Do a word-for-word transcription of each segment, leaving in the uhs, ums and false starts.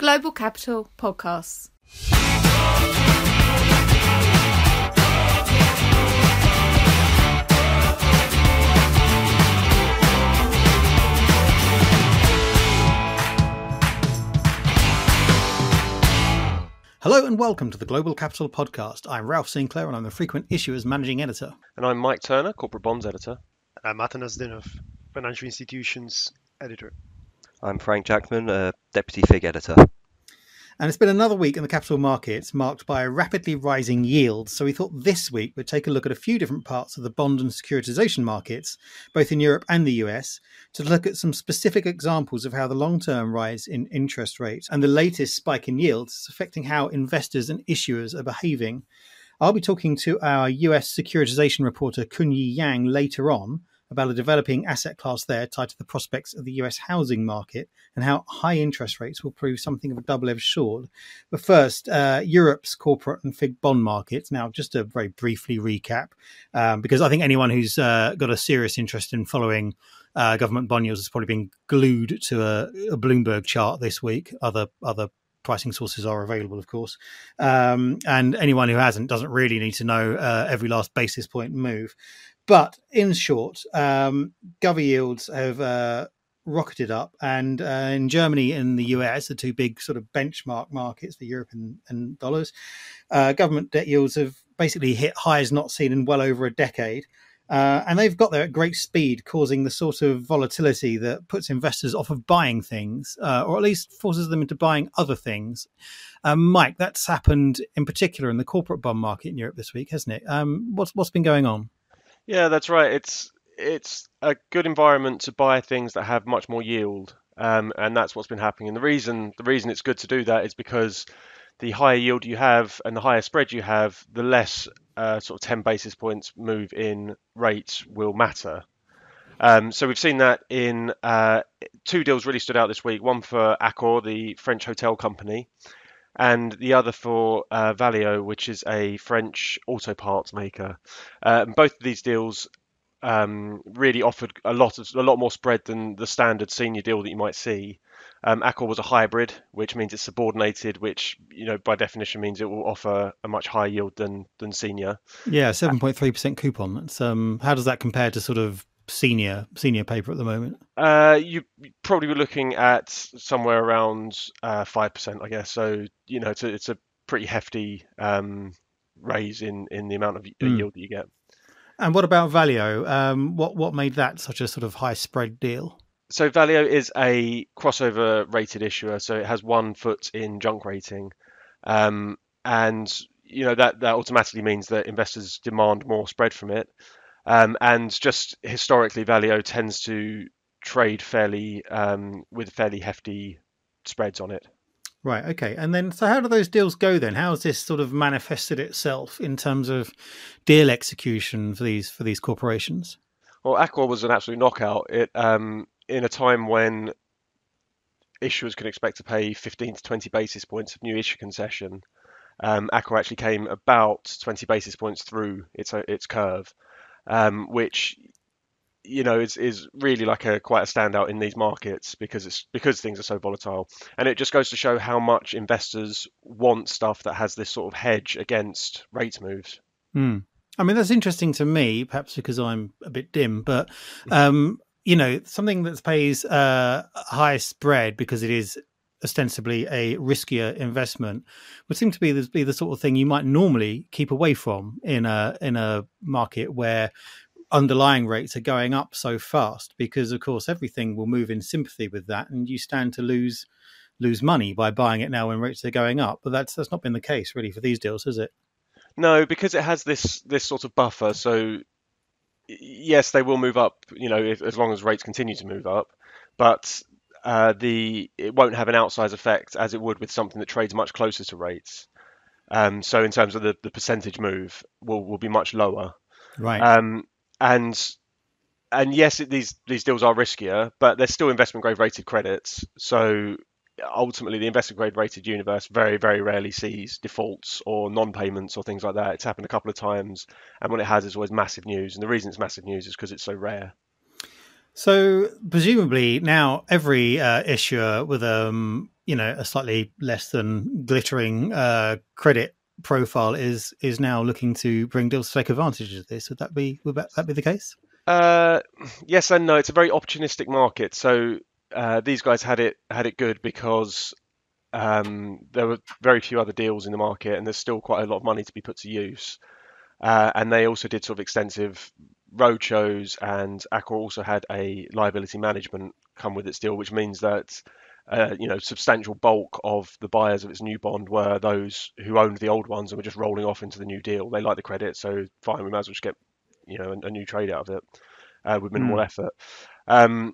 Global Capital Podcasts. Hello and welcome to the Global Capital Podcast. I'm Ralph Sinclair and I'm the Frequent Issuers Managing Editor. And I'm Mike Turner, Corporate Bonds Editor. I'm Matan Azdinov, Financial Institutions Editor. I'm Frank Jackman, uh, Deputy F I G Editor. And it's been another week in the capital markets marked by rapidly rising yields. So we thought this week we'd take a look at a few different parts of the bond and securitization markets, both in Europe and the U S, to look at some specific examples of how the long-term rise in interest rates and the latest spike in yields is affecting how investors and issuers are behaving. I'll be talking to our U S securitization reporter Kunyi Yang later on about a developing asset class there tied to the prospects of the U S housing market and how high interest rates will prove something of a double-edged sword. But first, uh, Europe's corporate and F I G bond markets. Now, just to very briefly recap, um, because I think anyone who's uh, got a serious interest in following uh, government bond yields has probably been glued to a, a Bloomberg chart this week. Other other pricing sources are available, of course. Um, and anyone who hasn't doesn't really need to know uh, every last basis point move. But in short, um, Gov yields have uh, rocketed up, and uh, in Germany and the U S, the two big sort of benchmark markets for Europe and, and dollars, uh, government debt yields have basically hit highs not seen in well over a decade. Uh, and they've got there at great speed, causing the sort of volatility that puts investors off of buying things, uh, or at least forces them into buying other things. Um, Mike, that's happened in particular in the corporate bond market in Europe this week, hasn't it? Um, what's what's been going on? Yeah, that's right. It's it's a good environment to buy things that have much more yield, um, and that's what's been happening. And the reason the reason it's good to do that is because the higher yield you have and the higher spread you have, the less uh, sort of ten basis points move in rates will matter. Um, so we've seen that in uh, two deals really stood out this week. One for Accor, the French hotel company, and the other for uh, Valeo, which is a French auto parts maker. Uh, both of these deals um, really offered a lot of a lot more spread than the standard senior deal that you might see. Um, Accor was a hybrid, which means it's subordinated, which you know by definition means it will offer a much higher yield than than senior. Yeah, seven point three percent coupon. That's um, how does that compare to sort of senior senior paper at the moment? Uh, you probably were looking at somewhere around uh, five percent, I guess. So you know, it's a, it's a pretty hefty um, raise in, in the amount of mm. yield that you get. And what about Valeo? Um, what what made that such a sort of high spread deal? So Valeo is a crossover rated issuer, so it has one foot in junk rating, um, and you know that that automatically means that investors demand more spread from it. Um, and just historically, Valeo tends to trade fairly um, with fairly hefty spreads on it. Right. Okay. And then, so how do those deals go then? How has this sort of manifested itself in terms of deal execution for these for these corporations? Well, Accor was an absolute knockout. It um, in a time when issuers can expect to pay fifteen to twenty basis points of new issue concession, um, Accor actually came about twenty basis points through its its curve. Um, which you know is is really like a quite a standout in these markets because it's because things are so volatile, and it just goes to show how much investors want stuff that has this sort of hedge against rates moves. Mm. I mean, that's interesting to me, perhaps because I'm a bit dim, but um, you know, something that pays uh, a high spread because it is ostensibly a riskier investment would seem to be the, be the sort of thing you might normally keep away from in a in a market where underlying rates are going up so fast, because of course everything will move in sympathy with that, and you stand to lose lose money by buying it now when rates are going up. But that's that's not been the case really for these deals, has it? No, because it has this this sort of buffer. So yes, they will move up, you know, if, as long as rates continue to move up, but Uh, the it won't have an outsized effect as it would with something that trades much closer to rates. Um, so in terms of the, the percentage move, will will be much lower. Right. Um, and and yes, it, these these deals are riskier, but they're still investment grade rated credits. So ultimately, the investment grade rated universe very very rarely sees defaults or non-payments or things like that. It's happened a couple of times, and when it has, it's always massive news. And the reason it's massive news is because it's so rare. So presumably now every uh, issuer with um you know, a slightly less than glittering uh, credit profile is is now looking to bring deals to take advantage of this. Would that be would that be the case? Uh, yes and no. It's a very opportunistic market. So uh, these guys had it had it good because um, there were very few other deals in the market, and there's still quite a lot of money to be put to use. Uh, and they also did sort of extensive roadshows, and Accor also had a liability management come with its deal, which means that uh, you know, substantial bulk of the buyers of its new bond were those who owned the old ones and were just rolling off into the new deal. They like the credit, so fine, we might as well just get you know a, a new trade out of it uh, with minimal Mm. effort. Um,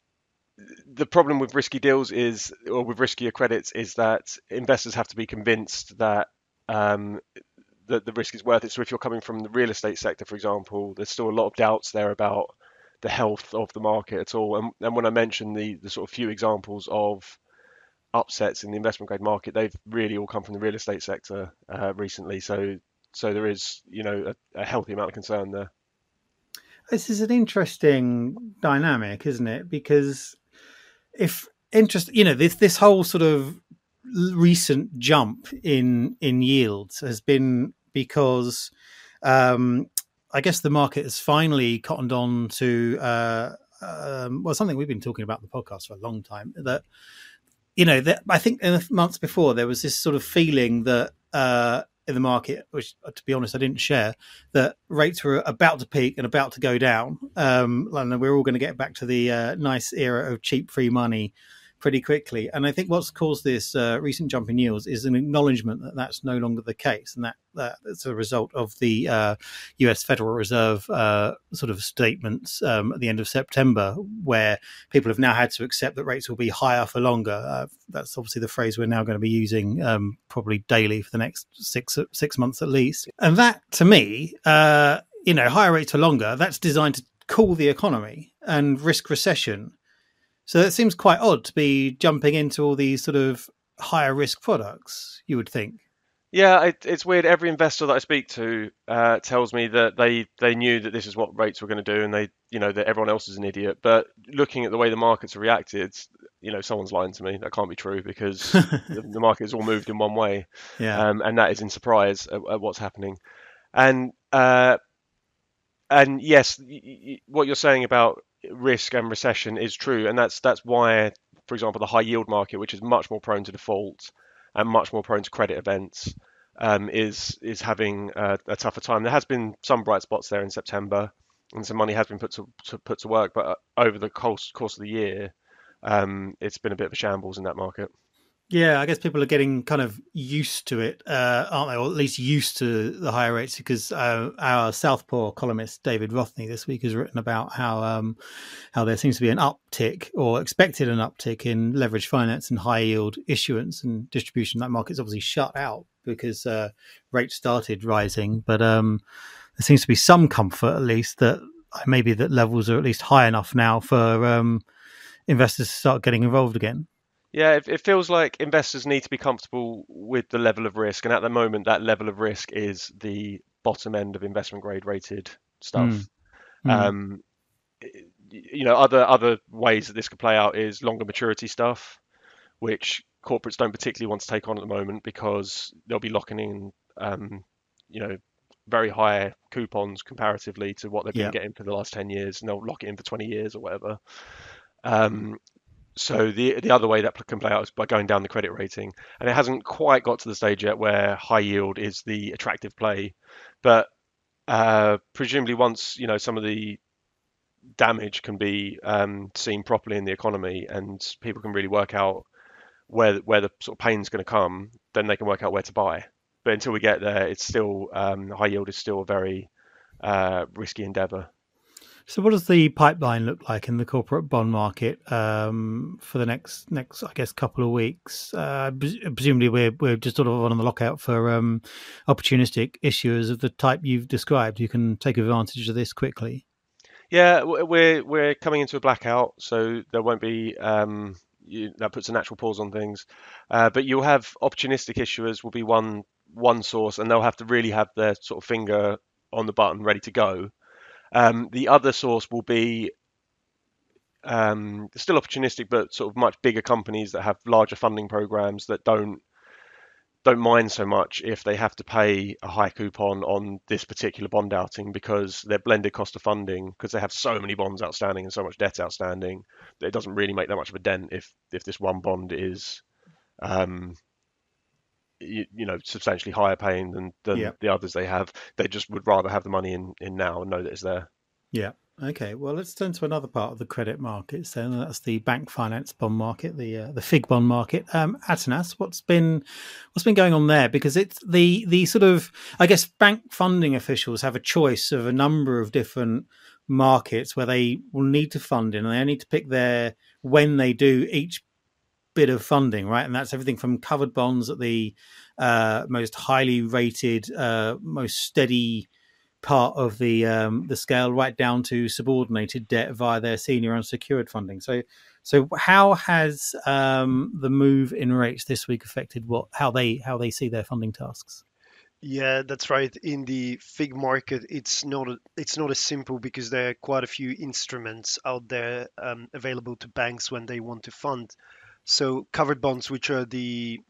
the problem with risky deals is, or with riskier credits, is that investors have to be convinced that um, that the risk is worth it. So if you're coming from the real estate sector, for example, there's still a lot of doubts there about the health of the market at all. And, and when I mentioned the, the sort of few examples of upsets in the investment grade market, they've really all come from the real estate sector uh, recently. So so there is, you know, a, a healthy amount of concern there. This is an interesting dynamic, isn't it? Because if interest, you know, this this whole sort of recent jump in in yields has been because um, I guess the market has finally cottoned on to uh, um, well, something we've been talking about in the podcast for a long time. That you know, that I think in the months before there was this sort of feeling that uh, in the market, which to be honest I didn't share, that rates were about to peak and about to go down, um, and we're all going to get back to the uh, nice era of cheap free money pretty quickly. And I think what's caused this uh, recent jump in yields is an acknowledgement that that's no longer the case, and that that's a result of the uh, U S Federal Reserve uh, sort of statements um, at the end of September, where people have now had to accept that rates will be higher for longer. Uh, that's obviously the phrase we're now going to be using um, probably daily for the next six six months at least. And that, to me, uh, you know, higher rates for longer, that's designed to cool the economy and risk recession. So it seems quite odd to be jumping into all these sort of higher risk products, you would think. Yeah, it, it's weird. Every investor that I speak to uh, tells me that they, they knew that this is what rates were going to do, and they, you know, that everyone else is an idiot. But looking at the way the markets have reacted, you know, someone's lying to me. That can't be true, because the, the market has all moved in one way, Yeah. um, and that is in surprise at, at what's happening. And uh, and yes, y- y- what you're saying about risk and recession is true, and that's that's why, for example, the high yield market, which is much more prone to default and much more prone to credit events, um, is is having a, a tougher time. There has been some bright spots there in September, and some money has been put to, to put to work, but over the course course of the year, um, it's been a bit of a shambles in that market. Yeah, I guess people are getting kind of used to it, uh, aren't they? Or at least used to the higher rates, because uh, our Southpaw columnist David Rothney this week has written about how um, how there seems to be an uptick, or expected an uptick, in leveraged finance and high yield issuance and distribution. That market's obviously shut out because uh, rates started rising, but um, there seems to be some comfort, at least, that maybe that levels are at least high enough now for um, investors to start getting involved again. Yeah, it, it feels like investors need to be comfortable with the level of risk, and at the moment, that level of risk is the bottom end of investment grade rated stuff. Mm. Mm. Um, you know, other other ways that this could play out is longer maturity stuff, which corporates don't particularly want to take on at the moment, because they'll be locking in, um, you know, very high coupons comparatively to what they've been Yeah. getting for the last ten years, and they'll lock it in for twenty years or whatever. Um, So the the other way that can play out is by going down the credit rating, and it hasn't quite got to the stage yet where high yield is the attractive play, but uh, presumably once, you know, some of the damage can be um, seen properly in the economy, and people can really work out where where the sort of pain's going to come, then they can work out where to buy. But until we get there, it's still um, high yield is still a very uh, risky endeavour. So, what does the pipeline look like in the corporate bond market um, for the next, next, I guess, couple of weeks? Uh, presumably, we're we're just sort of on the lookout for um, opportunistic issuers of the type you've described. You can take advantage of this quickly. Yeah, we're we're coming into a blackout, so there won't be um, you, that puts a natural pause on things. Uh, but you'll have opportunistic issuers will be one one source, and they'll have to really have their sort of finger on the button ready to go. Um, the other source will be um, still opportunistic, but sort of much bigger companies that have larger funding programs that don't don't mind so much if they have to pay a high coupon on this particular bond outing, because their blended cost of funding, because they have so many bonds outstanding and so much debt outstanding, that it doesn't really make that much of a dent if if this one bond is um, you, you know substantially higher paying than, than Yeah. the others they have. They just would rather have the money in, in now and know that it's there. Yeah. Okay. Well, let's turn to another part of the credit markets. Then that's the bank finance bond market, the uh, the FIG bond market. Um, Atanas, what's been what's been going on there? Because it's the the sort of, I guess, bank funding officials have a choice of a number of different markets where they will need to fund in, and they need to pick their when they do each bit of funding, right? And that's everything from covered bonds at the uh, most highly rated, uh, most steady part of the um, the scale, right down to subordinated debt via their senior unsecured funding. So, so how has um, the move in rates this week affected what how they how they see their funding tasks? Yeah, that's right. In the FIG market, it's not a, it's not as simple because there are quite a few instruments out there um, available to banks when they want to fund. So covered bonds, which are the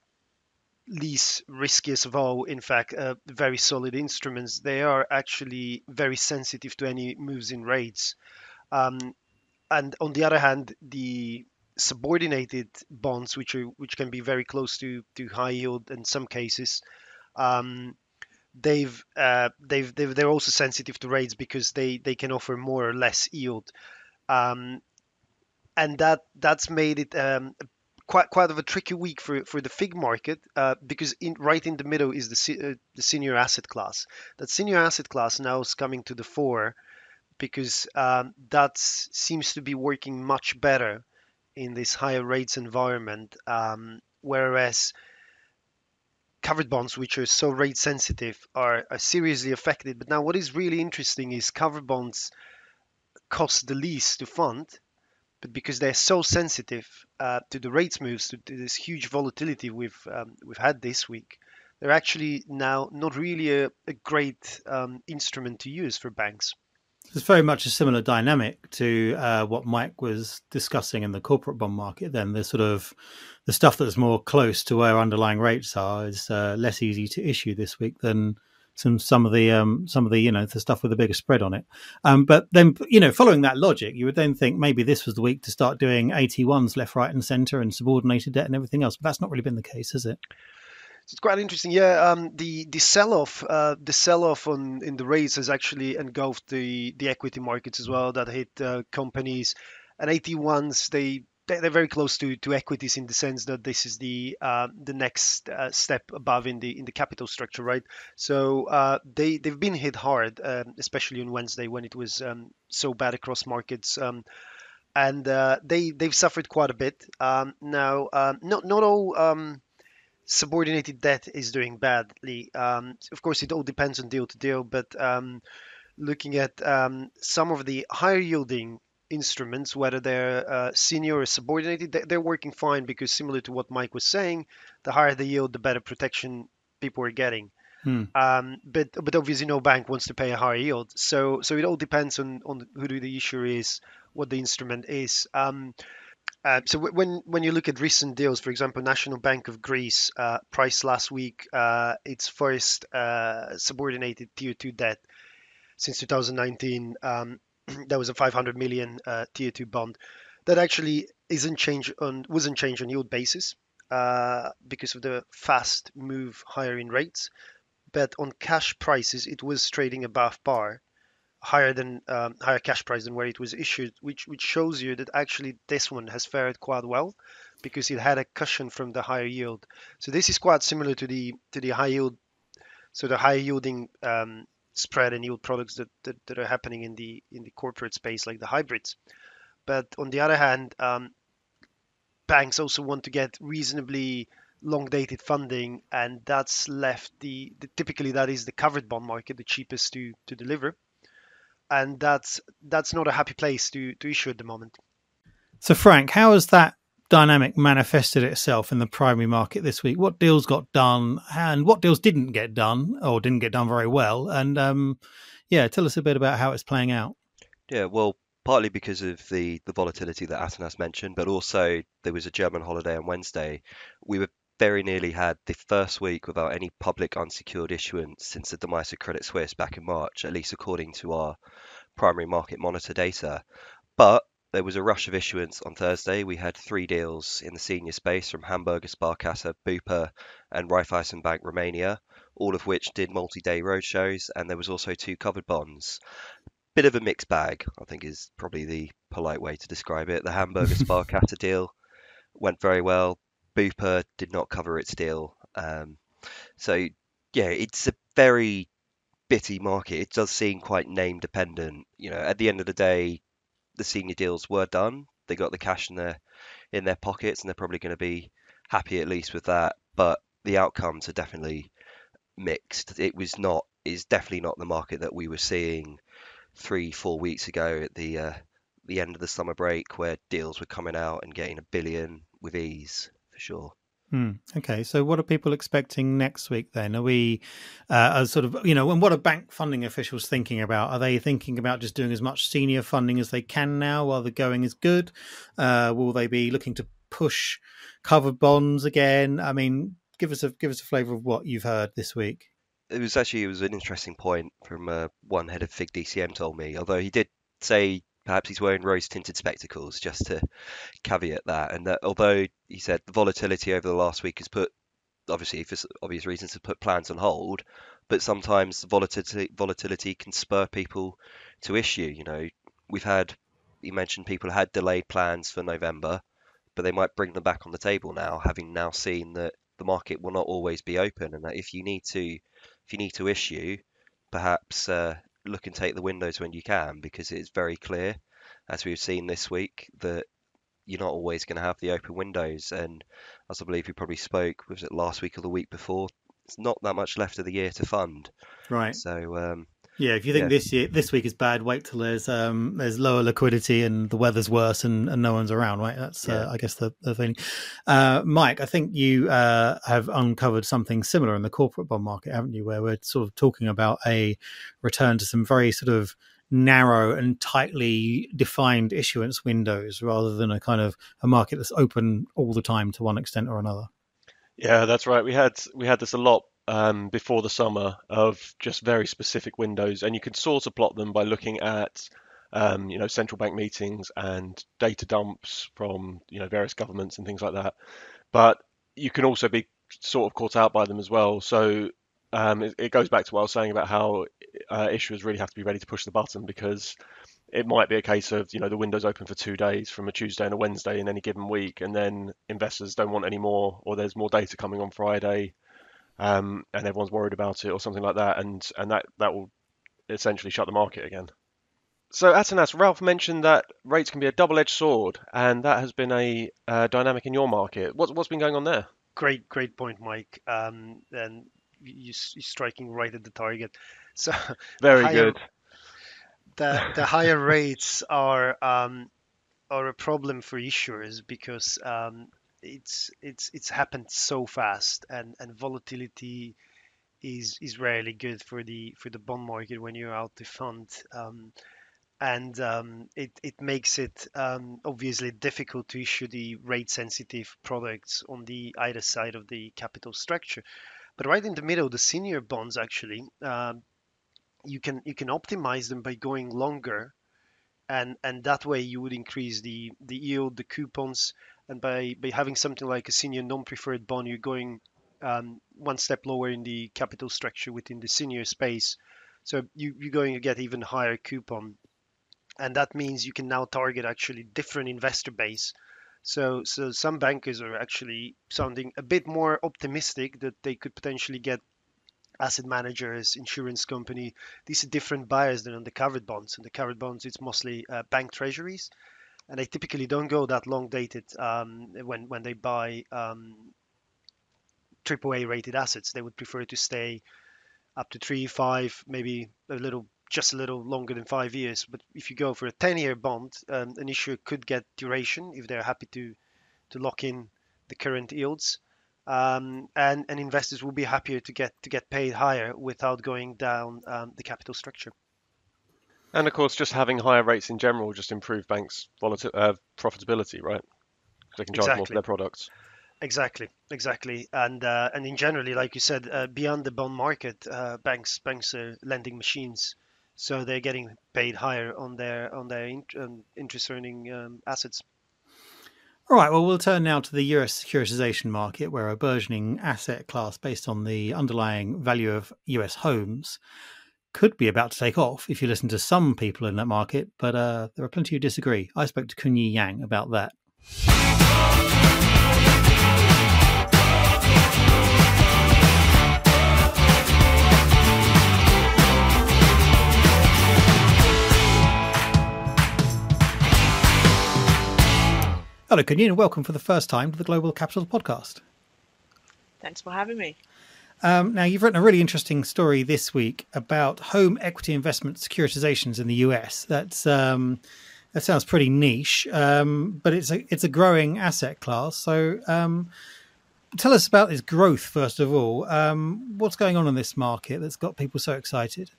least riskiest of all, in fact, uh, very solid instruments, they are actually very sensitive to any moves in rates. Um, and on the other hand, the subordinated bonds, which are which can be very close to to high yield in some cases, um, they've, uh, they've they've they're also sensitive to rates because they they can offer more or less yield, um, and that that's made it um, quite quite of a tricky week for for the FIG market, uh, because in right in the middle is the se- uh, the senior asset class. That senior asset class now is coming to the fore because um, that seems to be working much better in this higher rates environment, um, whereas covered bonds, which are so rate sensitive, are, are seriously affected. But now what is really interesting is covered bonds cost the least to fund, but because they're so sensitive uh, to the rates moves, to, to this huge volatility we've um, we've had this week, they're actually now not really a, a great um, instrument to use for banks. It's very much a similar dynamic to uh, what Mike was discussing in the corporate bond market. Then the sort of the stuff that's more close to where underlying rates are is uh, less easy to issue this week than some some of the um, some of the you know the stuff with a bigger spread on it. Um, but then you know following that logic, you would then think maybe this was the week to start doing A T ones left, right, and centre, and subordinated debt and everything else. But that's not really been the case, has it? It's quite interesting. Yeah, um, the the sell-off, uh, the sell-off on in the rates has actually engulfed the the equity markets as well. That hit uh, companies, and A T ones. They they're very close to, to equities in the sense that this is the uh, the next uh, step above in the in the capital structure, right? So uh, they they've been hit hard, um, especially on Wednesday when it was um, so bad across markets. Um, and uh, they they've suffered quite a bit. Um, now, um, not not all. Um, subordinated debt is doing badly. Um, of course, it all depends on deal to deal, but um, looking at um, some of the higher yielding instruments, whether they're uh, senior or subordinated, they're working fine because similar to what Mike was saying, the higher the yield, the better protection people are getting. Hmm. Um, but but obviously no bank wants to pay a higher yield, so so it all depends on on who the issuer is, what the instrument is. Um, Uh, so w- when when you look at recent deals, for example, National Bank of Greece uh, priced last week uh, its first uh, subordinated tier two debt since two thousand nineteen. Um, that was a five hundred million uh, tier two bond that actually isn't changed on wasn't changed on yield basis uh, because of the fast move higher in rates, but on cash prices it was trading above par, higher than um, higher cash price than where it was issued, which which shows you that actually this one has fared quite well because it had a cushion from the higher yield. So this is quite similar to the to the high yield, so the high yielding um, spread and yield products that, that that are happening in the in the corporate space, like the hybrids. But on the other hand, um, banks also want to get reasonably long dated funding, and that's left the, the typically that is the covered bond market, the cheapest to to deliver. And that's that's not a happy place to, to issue at the moment. So, Frank, how has that dynamic manifested itself in the primary market this week? What deals got done and what deals didn't get done or didn't get done very well? And, um, yeah, tell us a bit about how it's playing out. Yeah, well, partly because of the the volatility that Atanas mentioned, but also there was a German holiday on Wednesday. We were very nearly had the first week without any public unsecured issuance since the demise of Credit Suisse back in March, at least according to our primary market monitor data. But there was a rush of issuance on Thursday. We had three deals in the senior space from Hamburger Sparkasse, Bupa, and Raiffeisen Bank Romania, all of which did multi-day roadshows, and there was also two covered bonds. Bit of a mixed bag, I think is probably the polite way to describe it. The Hamburger Sparkasse deal went very well. Bupa did not cover its deal. Um, so, yeah, it's a very bitty market. It does seem quite name dependent. You know, at the end of the day, the senior deals were done. They got the cash in their in their pockets, and they're probably going to be happy at least with that. But the outcomes are definitely mixed. It was not is definitely not the market that we were seeing three, four weeks ago at the uh, the end of the summer break, where deals were coming out and getting a billion with ease, for sure. Hmm. Okay, so what are people expecting next week then? Are we, uh, as sort of, you know, and what are bank funding officials thinking about? Are they thinking about just doing as much senior funding as they can now while the going is good? Uh, will they be looking to push covered bonds again? I mean, give us a give us a flavour of what you've heard this week. It was actually it was an interesting point from uh, one head of Fig D C M told me, although he did say perhaps he's wearing rose-tinted spectacles, just to caveat that, and that although he said the volatility over the last week has put, obviously for obvious reasons, to put plans on hold, but sometimes volatility volatility can spur people to issue. You know, we've had, you mentioned people had delayed plans for November, but they might bring them back on the table now, having now seen that the market will not always be open, and that if you need to if you need to issue, perhaps uh, look and take the windows when you can, because it's very clear, as we've seen this week, that you're not always going to have the open windows. And as I believe we probably spoke, was it last week or the week before, it's not that much left of the year to fund. Right. So um, yeah, if you think yeah. this year this week is bad, wait till there's um there's lower liquidity and the weather's worse and, and no one's around, right? That's Yeah. uh, I guess the, the thing. Uh, Mike, I think you uh, have uncovered something similar in the corporate bond market, haven't you? Where we're sort of talking about a return to some very sort of narrow and tightly defined issuance windows, rather than a kind of a market that's open all the time to one extent or another. Yeah, that's right. We had we had this a lot um, before the summer, of just very specific windows, and you could sort of plot them by looking at um, you know central bank meetings and data dumps from you know various governments and things like that. But you can also be sort of caught out by them as well. So um, it, it goes back to what I was saying about how uh, issuers really have to be ready to push the button, because it might be a case of, you know, the window's open for two days from a Tuesday and a Wednesday in any given week, and then investors don't want any more, or there's more data coming on Friday, um, and everyone's worried about it or something like that, and and that that will essentially shut the market again. So Atanas, Ralph mentioned that rates can be a double-edged sword, and that has been a uh, dynamic in your market. What's what's been going on there? Great, great point, Mike. Um, and you, you're striking right at the target. So Very higher, good. The the higher rates are um, are a problem for issuers, because um, it's it's it's happened so fast, and, and volatility is is rarely good for the for the bond market when you're out to fund. Um, and um, it, it makes it um, obviously difficult to issue the rate sensitive products on the either side of the capital structure. But right in the middle, the senior bonds, actually, um, you can you can optimize them by going longer, and and that way you would increase the the yield, the coupons, and by by having something like a senior non-preferred bond, you're going um, one step lower in the capital structure within the senior space, so you, you're going to get even higher coupon. And that means you can now target actually different investor base. So, so some bankers are actually sounding a bit more optimistic that they could potentially get asset managers, insurance company. These are different buyers than on the covered bonds. And the covered bonds, it's mostly uh, bank treasuries, and they typically don't go that long dated um, when when they buy um, triple A rated assets. They would prefer to stay up to three, five, maybe a little, just a little longer than five years. But if you go for a ten-year bond, um, an issuer could get duration if they're happy to to lock in the current yields, um, and and investors will be happier to get to get paid higher without going down um, the capital structure. And of course, just having higher rates in general just improve banks' volatil- uh, profitability, right? Because they can charge more for Exactly. their products. Exactly, exactly, and uh, and in generally, like you said, uh, beyond the bond market, uh, banks banks are lending machines, so they're getting paid higher on their on their in, um, interest earning um, assets. All right, well, we'll turn now to the U S securitization market, where a burgeoning asset class based on the underlying value of U S homes could be about to take off if you listen to some people in that market, but uh, there are plenty who disagree. I spoke to Kunyi Yang about that. Hello, Kunyi, and welcome for the first time to the Global Capital Podcast. Thanks for having me. Um, now, you've written a really interesting story this week about home equity investment securitizations in the U S. That's um, that sounds pretty niche, um, but it's a it's a growing asset class. So, um, tell us about this growth first of all. Um, what's going on in this market that's got people so excited?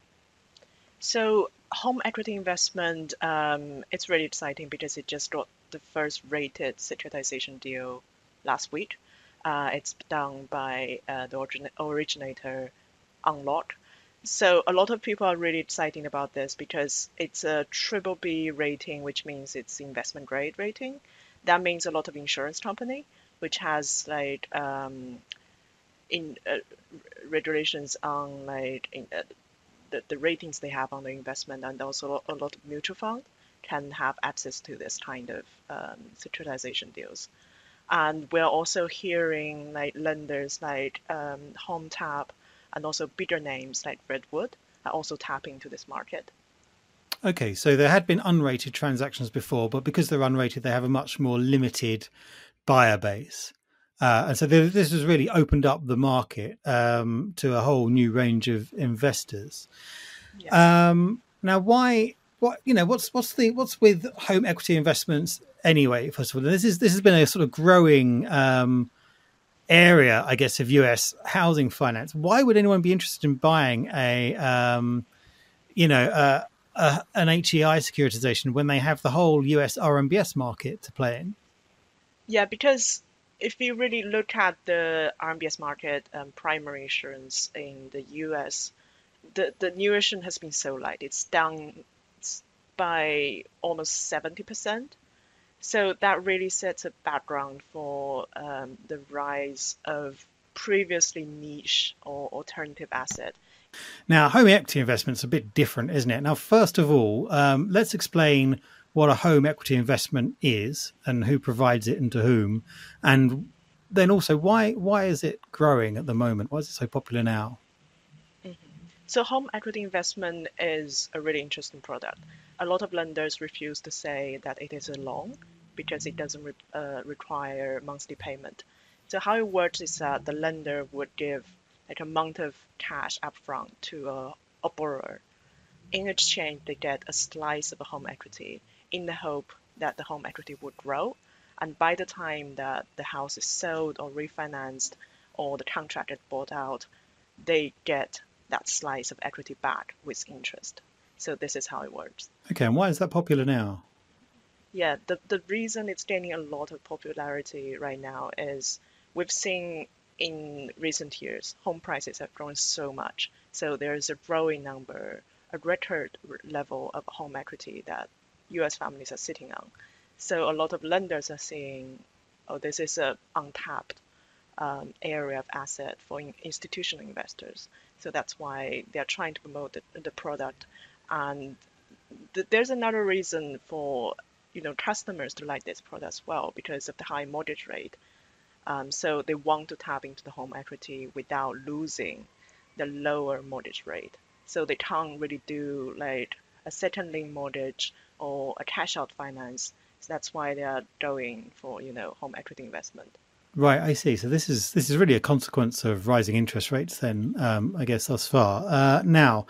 So, home equity investment, um, it's really exciting because it just got the first rated securitization deal last week. Uh, it's done by uh, the origin- originator, Unlock. So a lot of people are really excited about this because it's a triple B rating, which means it's investment grade rating. That means a lot of insurance company, which has like um, in uh, regulations on like in, uh, the, the ratings they have on the investment, and also a lot of mutual fund can have access to this kind of um, securitization deals. And we're also hearing like lenders like um, HomeTap and also bigger names like Redwood are also tapping into this market. Okay, so there had been unrated transactions before, but because they're unrated, they have a much more limited buyer base. Uh, and so this has really opened up the market um, to a whole new range of investors. Yes. Um, now, why? What you know? What's what's the what's with home equity investments anyway? First of all, this is this has been a sort of growing um, area, I guess, of U S housing finance. Why would anyone be interested in buying a um, you know uh, a, an H E I securitization when they have the whole U S R M B S market to play in? Yeah, because if you really look at the R M B S market, um, primary insurance in the U S, the, the new issue has been so light. It's down by almost seventy percent. So that really sets a background for um, the rise of previously niche or alternative asset. Now, home equity investment's a bit different, isn't it? Now, first of all, um, let's explain what a home equity investment is and who provides it and to whom. And then also, why why is it growing at the moment? Why is it so popular now? Mm-hmm. So home equity investment is a really interesting product. A lot of lenders refuse to say that it is a loan because it doesn't re- uh, require monthly payment. So how it works is that the lender would give like an amount of cash upfront to a, a borrower. In exchange, they get a slice of a home equity in the hope that the home equity would grow. And by the time that the house is sold or refinanced or the contract is bought out, they get that slice of equity back with interest. So this is how it works. Okay, and why is that popular now? Yeah, the, the reason it's gaining a lot of popularity right now is we've seen in recent years, home prices have grown so much. So there's a growing number, a record level of home equity that U S families are sitting on. So a lot of lenders are seeing, oh, this is a untapped um, area of asset for in- institutional investors. So that's why they're trying to promote the, the product. And th- there's another reason for you know customers to like this product as well because of the high mortgage rate. Um, so they want to tap into the home equity without losing the lower mortgage rate. So they can't really do like a second lien mortgage or a cash out finance. So that's why they are going for you know home equity investment. Right, I see. So this is this is really a consequence of rising interest rates then, um, I guess, thus far. Uh, now,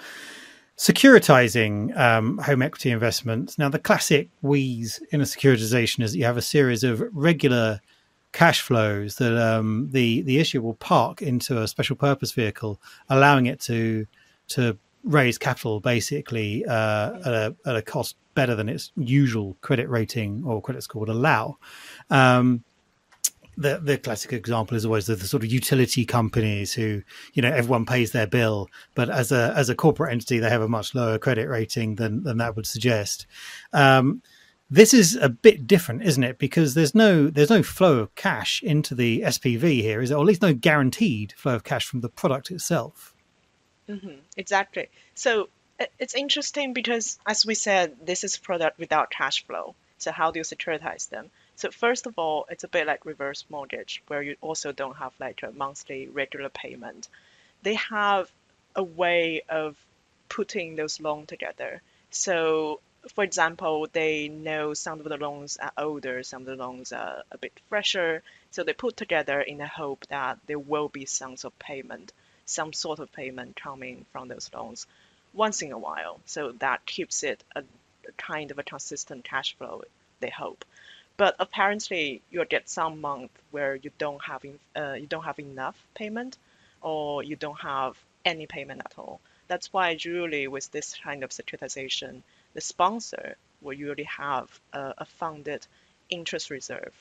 securitizing um, home equity investments. Now, the classic wheeze in a securitization is that you have a series of regular cash flows that um, the, the issuer will park into a special purpose vehicle, allowing it to to raise capital basically uh, at, a, at a cost better than its usual credit rating or credit score would allow. Um, the the classic example is always the, the sort of utility companies who, you know, everyone pays their bill, but as a as a corporate entity, they have a much lower credit rating than than that would suggest. Um, this is a bit different, isn't it? Because there's no there's no flow of cash into the S P V here, is there? Or at least no guaranteed flow of cash from the product itself. Mm-hmm, exactly. So it's interesting because, as we said, this is a product without cash flow. So how do you securitize them? So first of all, it's a bit like reverse mortgage, where you also don't have like a monthly regular payment. They have a way of putting those loans together. So, for example, they know some of the loans are older, some of the loans are a bit fresher. So they put together in the hope that there will be some sort of payment, some sort of payment coming from those loans once in a while. So that keeps it a, a kind of a consistent cash flow, they hope. But apparently, you'll get some month where you don't have uh, you don't have enough payment, or you don't have any payment at all. That's why usually with this kind of securitization, the sponsor will usually have a, a funded interest reserve,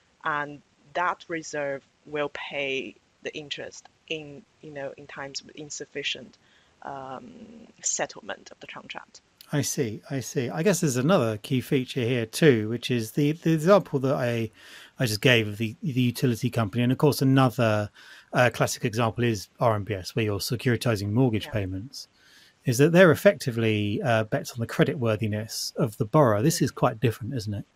and that reserve will pay the interest in you know in times with insufficient um, settlement of the contract. I see, I see. I guess there's another key feature here too, which is the, the example that I I just gave of the, the utility company. And of course, another uh, classic example is R M B S, where you're securitizing mortgage yeah. payments, is that they're effectively uh, bets on the creditworthiness of the borrower. This is quite different, isn't it?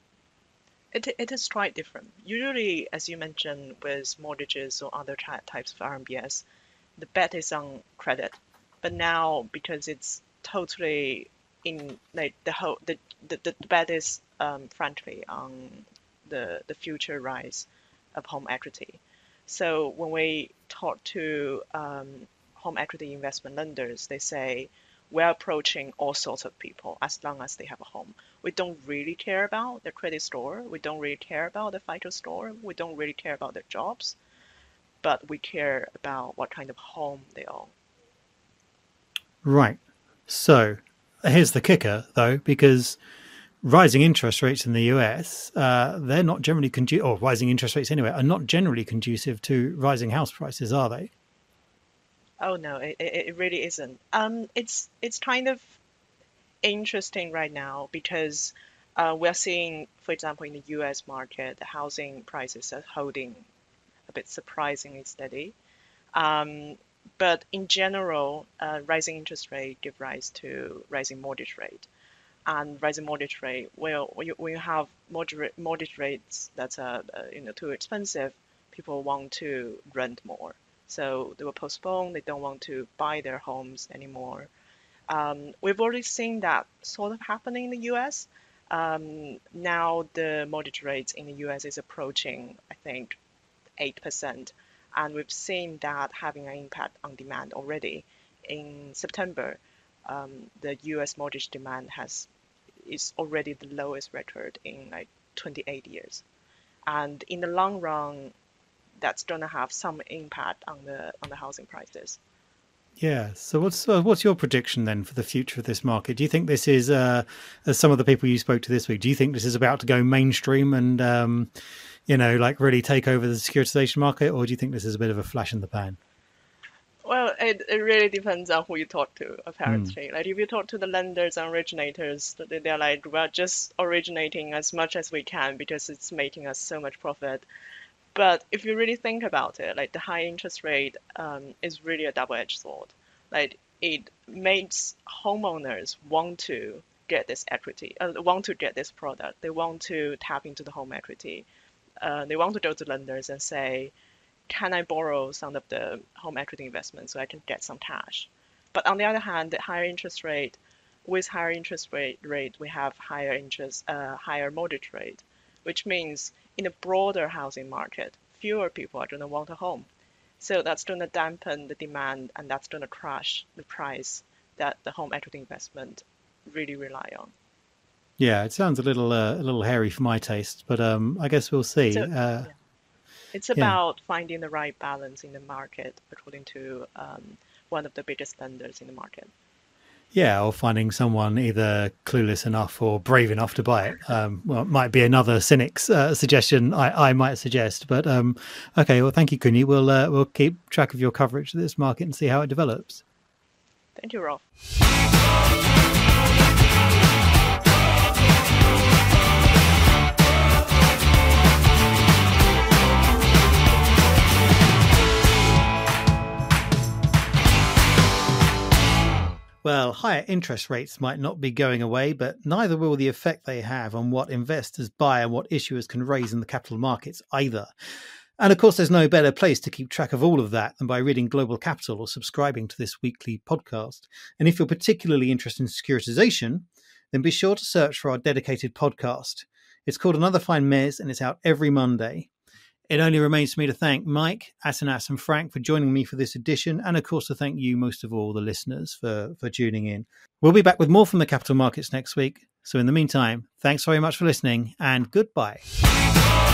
It It is quite different. Usually, as you mentioned, with mortgages or other types of R M B S, the bet is on credit. But now, because it's totally in like the whole the the, the bet is um, frankly on the the future rise of home equity. So when we talk to um, home equity investment lenders, they say we're approaching all sorts of people as long as they have a home. We don't really care about their credit score. We don't really care about their FICO score. We don't really care about their jobs, but we care about what kind of home they own. Right. So here's the kicker, though, because rising interest rates in the U S, uh, they're not generally conducive, or rising interest rates anyway, are not generally conducive to rising house prices, are they? Oh no, it, it really isn't. Um, it's it's kind of interesting right now because uh, we're seeing, for example, in the U S market, the housing prices are holding a bit surprisingly steady. Um, But in general, uh, rising interest rate give rise to rising mortgage rate, and rising mortgage rate, well, when you, when you have mortgage mortgage rates that are uh, you know too expensive, people want to rent more, so they will postpone. They don't want to buy their homes anymore. Um, we've already seen that sort of happening in the U S. Um, now the mortgage rates in the U S is approaching, I think, eight percent. And we've seen that having an impact on demand already. In September, um, the U S mortgage demand has is already the lowest record in like twenty-eight years. And in the long run, that's going to have some impact on the on the housing prices. Yeah. So what's uh, what's your prediction then for the future of this market? Do you think this is, uh, as some of the people you spoke to this week, do you think this is about to go mainstream and um, you know, like really take over the securitization market, or do you think this is a bit of a flash in the pan? Well, it, it really depends on who you talk to, apparently. Mm. Like if you talk to the lenders and originators, they're like, we're just originating as much as we can because it's making us so much profit. But if you really think about it, like the high interest rate um, is really a double-edged sword. Like it makes homeowners want to get this equity, uh, want to get this product. They want to tap into the home equity. Uh, they want to go to lenders and say, can I borrow some of the home equity investment so I can get some cash? But on the other hand, the higher interest rate, with higher interest rate, rate we have higher interest, uh, higher mortgage rate, which means in a broader housing market, fewer people are going to want a home. So that's going to dampen the demand, and that's going to crush the price that the home equity investment really rely on. Yeah, it sounds a little uh, a little hairy for my taste, but um, I guess we'll see. So, uh, yeah. It's about yeah. finding the right balance in the market, according to um, one of the biggest lenders in the market. Yeah, or finding someone either clueless enough or brave enough to buy it. Um, well, it might be another cynic's uh, suggestion I, I might suggest. But um, okay, well, thank you, Kuny. We'll uh, we'll keep track of your coverage of this market and see how it develops. Thank you, Rolf. Well, higher interest rates might not be going away, but neither will the effect they have on what investors buy and what issuers can raise in the capital markets either. And of course, there's no better place to keep track of all of that than by reading Global Capital or subscribing to this weekly podcast. And if you're particularly interested in securitization, then be sure to search for our dedicated podcast. It's called Another Fine Mez, and it's out every Monday. It only remains for me to thank Mike, Atanas and Frank for joining me for this edition, and of course to thank you most of all, the listeners, for, for tuning in. We'll be back with more from the capital markets next week. So in the meantime, thanks very much for listening and goodbye.